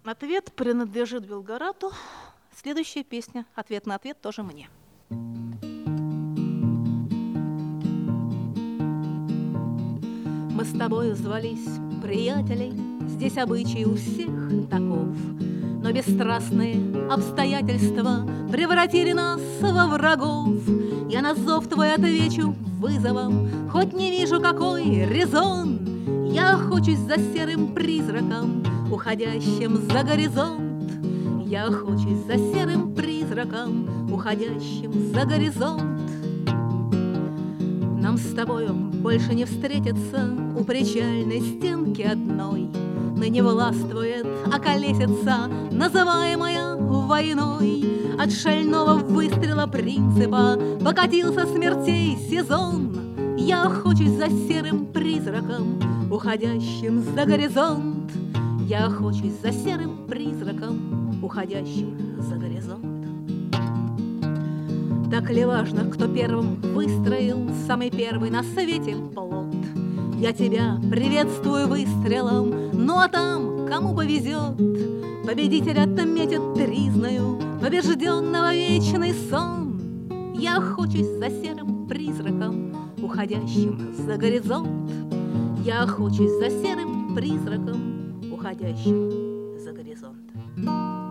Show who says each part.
Speaker 1: Ответ принадлежит Белгарату. Следующая песня, ответ на ответ, тоже мне. Мы с тобою звались приятелей, здесь обычай у всех таков, но бесстрастные обстоятельства превратили нас во врагов. Я на зов твой отвечу вызовом, хоть не вижу, какой резон. Я охочусь за серым призраком, уходящим за горизонт. Я охочусь за серым призраком, уходящим за горизонт. Нам с тобою больше не встретиться у причальной стенки одной. Ныне властвует околесица, называемая войной. От шального выстрела принципа покатился смертей сезон. Я охочусь за серым призраком, уходящим за горизонт. Я охочусь за серым призраком, уходящим за горизонт. Так ли важно, кто первым выстроил самый первый на свете плот? Я тебя приветствую выстрелом, ну а там, кому повезет, победитель отметит тризною побежденного вечный сон. Я охочусь за серым призраком, уходящим за горизонт. Я охочусь за серым призраком, уходящим за горизонт.